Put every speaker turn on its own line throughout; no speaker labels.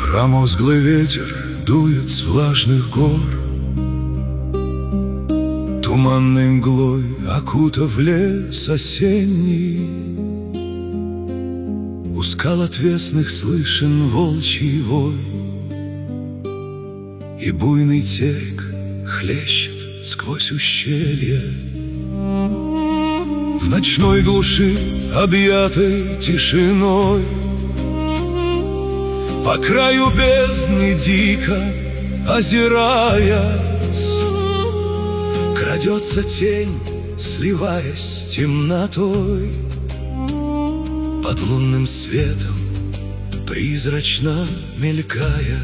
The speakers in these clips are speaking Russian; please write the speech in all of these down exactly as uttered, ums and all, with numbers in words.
Промозглый ветер дует с влажных гор, туманной мглой окутав лес осенний. У скал отвесных слышен волчий вой, и буйный терек хлещет сквозь ущелье. В ночной глуши, объятой тишиной, по краю бездны дико озираясь, крадется тень, сливаясь с темнотой. Под лунным светом призрачно мелькая,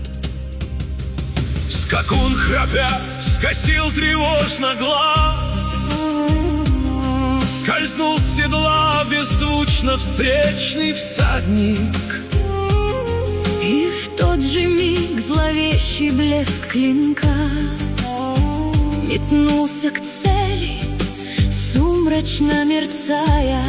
скакун, храпя, скосил тревожно глаз, скользнул с седла беззвучно встречный всадник.
И в тот же миг зловещий блеск клинка метнулся к цели, сумрачно мерцая.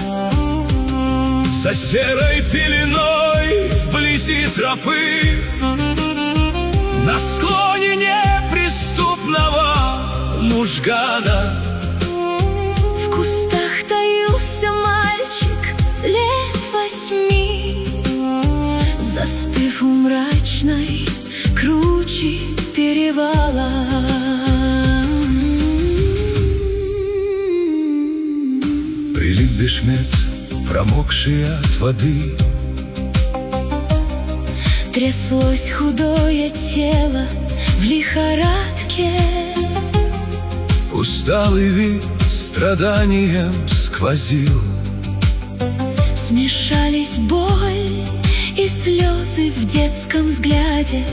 За серой пеленой вблизи тропы, на склоне неприступного мужгана,
в кустах таился мальчик лет восьми, застыв у мрачной кручи перевала.
Прилип бешмет, промокший от воды,
тряслось худое тело в лихорадке.
Усталый вид страданием сквозил,
смешались боль и слезы в детском взгляде.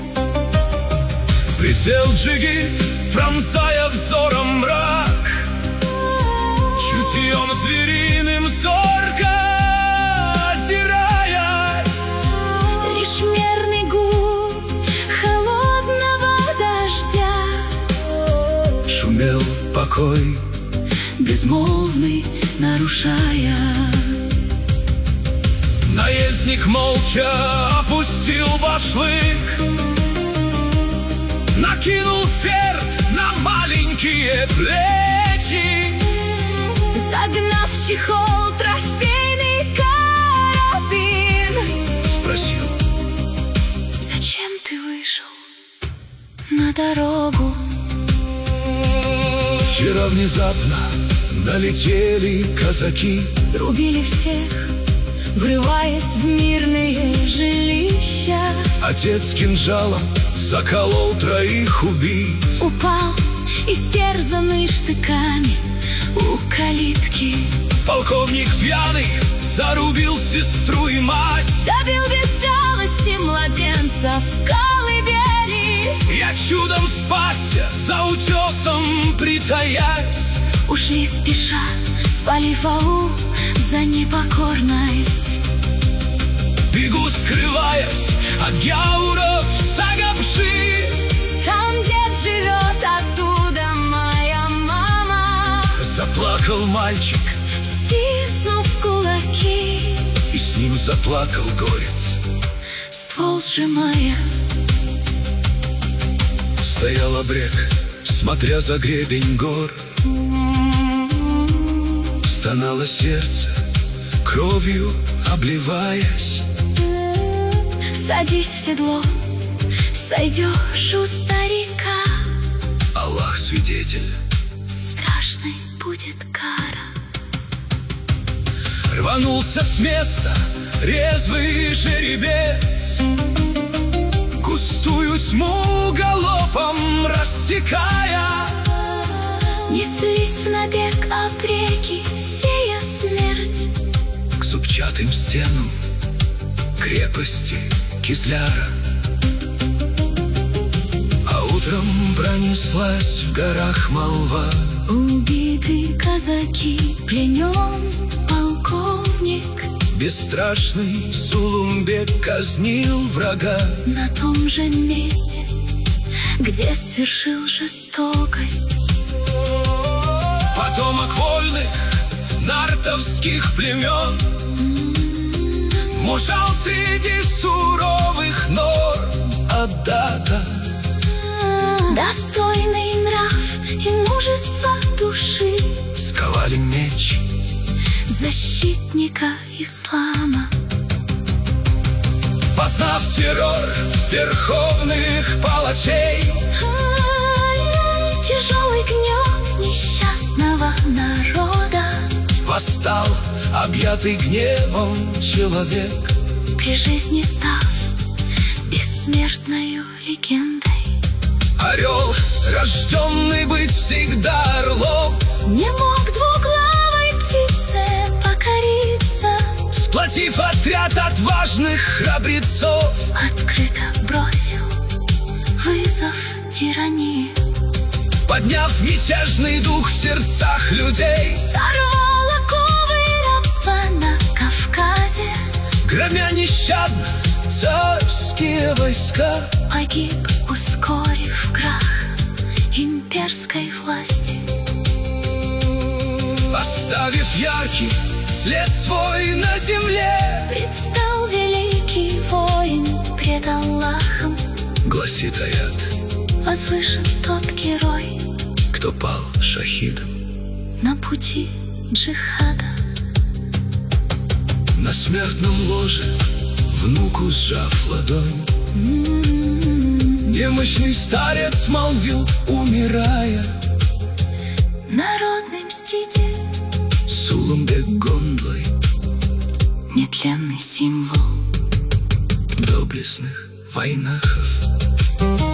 Присел джигит, пронзая взором мрак, чутьем звериным зорко озираясь.
Лишь мерный гул холодного дождя
шумел покой,
безмолвный нарушая.
Наездник молча опустил башлык, накинул ферт на маленькие плечи,
загнав в чехол трофейный карабин,
спросил:
зачем ты вышел на дорогу?
Вчера внезапно налетели казаки,
рубили всех, врываясь в мирные жилища.
Отец кинжалом заколол троих убийц,
упал, истерзанный штыками у калитки.
Полковник пьяный зарубил сестру и мать,
добил без жалости младенца в колыбели.
Я чудом спасся, за утесом притаясь.
Ушли спеша, спалив аул за непокорность.
Бегу, скрываясь от гяуров Сагапши.
Там дед живет, оттуда моя мама.
Заплакал мальчик,
стиснув кулаки,
и с ним заплакал горец,
ствол сжимая.
Стоял обрек, смотря за гребень гор. Стонало сердце, кровью обливаясь.
Садись в седло, сойдешь у старика.
Аллах свидетель,
страшной будет кара.
Рванулся с места резвый жеребец, густую тьму галопом рассекая.
Неслись в набег обреки, сея смерть.
К зубчатым стенам крепости Кизляра. А утром пронеслась в горах молва:
убиты казаки, пленен полковник.
Бесстрашный Сулумбек казнил врага
на том же месте, где свершил жестокость.
Потомок вольных нартовских племен, мужал среди суровых норм Адата.
Достойный нрав и мужество души
Сковали меч
защитника ислама.
Познав террор верховных палачей,
тяжелый гнет несчастного народа,
восстал объятый гневом человек,
при жизни став бессмертною легендой.
Орел, рожденный быть всегда орлом,
не мог двуглавой птице покориться,
сплотив отряд отважных храбрецов,
открыто бросил вызов тирании.
Подняв мятежный дух в сердцах людей,
сорвал оковы рабства на Кавказе,
громя нещадно царские войска,
погиб, ускорив крах имперской власти.
Оставив яркий след свой на земле,
предстал великий воин пред Аллахом.
Гласит аят:
возвышен тот герой,
кто пал шахидом
на пути джихада.
На смертном ложе, внуку сжав ладонь, немощный старец молвил, умирая:
народный мститель,
Сулумбек Гондлой,
нетленный символ
доблестных войнахов.